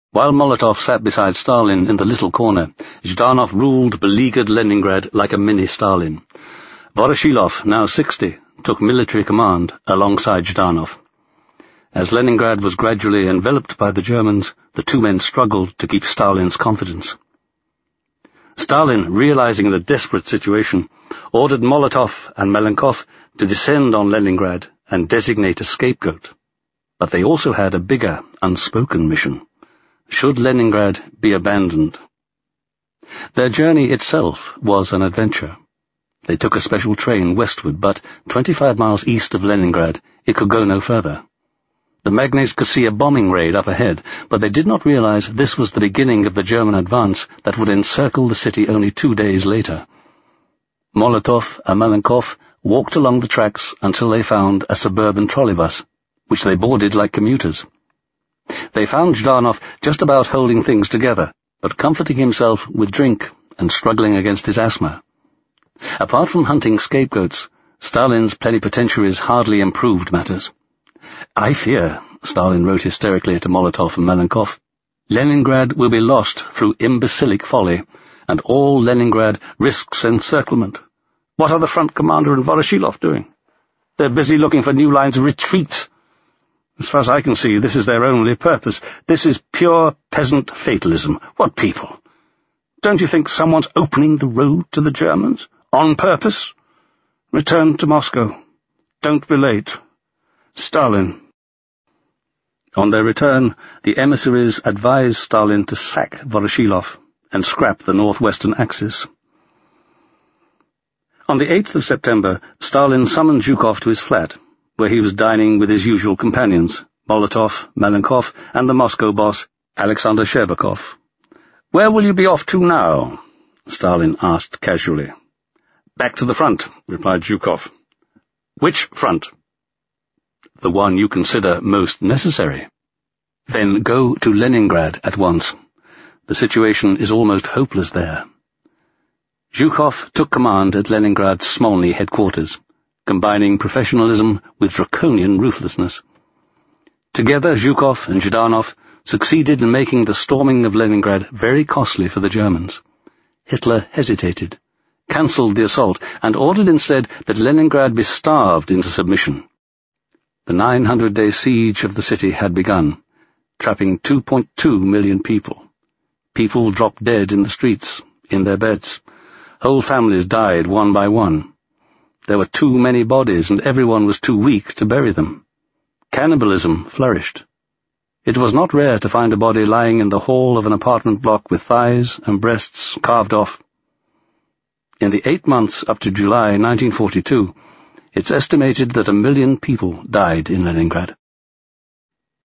While Molotov sat beside Stalin in the little corner, Zhdanov ruled beleaguered Leningrad like a mini-Stalin. Voroshilov, now 60, took military command alongside Zhdanov. As Leningrad was gradually enveloped by the Germans, the two men struggled to keep Stalin's confidence. Stalin, realizing the desperate situation, ordered Molotov and Malenkov to descend on Leningrad and designate a scapegoat. But they also had a bigger, unspoken mission. Should Leningrad be abandoned? Their journey itself was an adventure. They took a special train westward, but 25 miles east of Leningrad, it could go no further. The magnates could see a bombing raid up ahead, but they did not realize this was the beginning of the German advance that would encircle the city only 2 days later. Molotov and Malenkov walked along the tracks until they found a suburban trolleybus, which they boarded like commuters. They found Zhdanov just about holding things together, but comforting himself with drink and struggling against his asthma. Apart from hunting scapegoats, Stalin's plenipotentiaries hardly improved matters. "I fear," Stalin wrote hysterically to Molotov and Malenkov, "Leningrad will be lost through imbecilic folly, and all Leningrad risks encirclement. What are the front commander and Voroshilov doing? They're busy looking for new lines of retreat. As far as I can see, this is their only purpose. This is pure peasant fatalism. What people? Don't you think someone's opening the road to the Germans? On purpose? Return to Moscow. Don't be late. Stalin." On their return, the emissaries advised Stalin to sack Voroshilov and scrap the northwestern Axis. On the 8th of September, Stalin summoned Zhukov to his flat, where he was dining with his usual companions, Molotov, Malenkov, and the Moscow boss, Alexander Sherbakov. "Where will you be off to now?" Stalin asked casually. "Back to the front," replied Zhukov. "Which front?" "The one you consider most necessary." "Then go to Leningrad at once. The situation is almost hopeless there." Zhukov took command at Leningrad's Smolny headquarters, combining professionalism with draconian ruthlessness. Together, Zhukov and Zhdanov succeeded in making the storming of Leningrad very costly for the Germans. Hitler hesitated, cancelled the assault, and ordered instead that Leningrad be starved into submission. The 900-day siege of the city had begun, trapping 2.2 million people. People dropped dead in the streets, in their beds. Whole families died one by one. There were too many bodies, and everyone was too weak to bury them. Cannibalism flourished. It was not rare to find a body lying in the hall of an apartment block with thighs and breasts carved off. In the 8 months up to July 1942, it's estimated that 1 million people died in Leningrad.